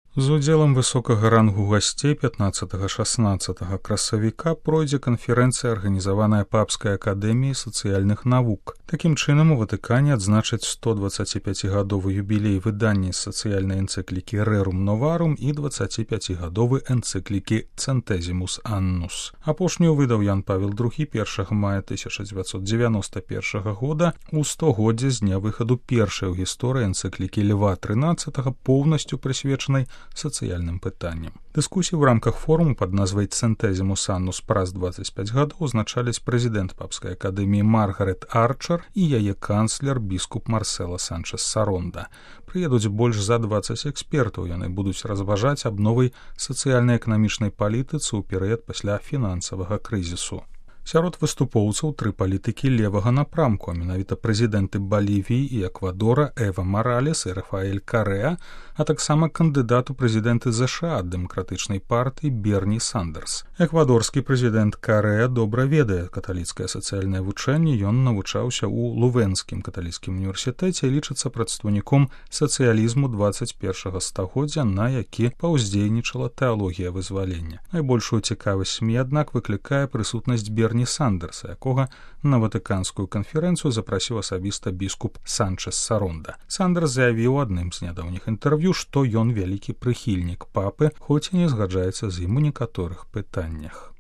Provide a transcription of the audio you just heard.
З удзелам высокага рангу гасцей 15-16 красавіка пройдзе канферэнцыя, арганізаваная Папскай акадэміяй сацыяльных навук. Такім чынам, у Ватыкане адзначаць 125-гадовы юбілей выдання сацыяльнай энцыклікі Rerum Novarum і 25-гадовы энцыклікі Centesimus Annus. Апошнюю выдаў Ян Павел II 1 мая 1991 года у 100годдзе з дня выхаду першай у гісторыі энцыклікі Льва XIII, поўнасцю прысвечанай сацыяльным пытанням. Дыскусіі ў рамках форуму пад назвай Centesimus Annus праз 25 гадоў узначаліць прэзідэнт Папскай акадэміі Маргарет Арчер і яе канцлер біскуп Марсела Санчес Саронда. Прыедуць больш за 20 экспертаў, яны будуць разважаць аб новай сацыяльна-эканамічнай палітыцы ў перыяд пасля фінансавага крызісу. Сярод выступоўцаў тры палітыкі левага напрамку, а менавіта прэзідэнты Балівіі і Эквадора Эва Маралес і Рафаэль Карэа, а таксама кандыдат у прэзідэнты ЗША ад дэмакратычнай партыі Берні Сандерс. Эквадорскі прэзідэнт Карэа добра ведае каталіцкае сацыяльнае вучэнне, ён навучаўся ў Лувенскім каталіцкім універсітэце і лічыцца прадстаўніком сацыялізму 21 стагоддзя, на які паўздзейнічала тэалогія вызвалення. Найбольшую цікавасць СМІ, аднак, выклікае прысутнасць Берні Сандерса, якога на ватыканскую канферэнцыю запрасіў асабіста біскуп Санчес Саронда. Сандерс заявіў у адным з нядаўніх інтэрв'ю, што ён вялікі прыхільнік папы, хоць і не згаджаецца з ім у некаторых пытаннях.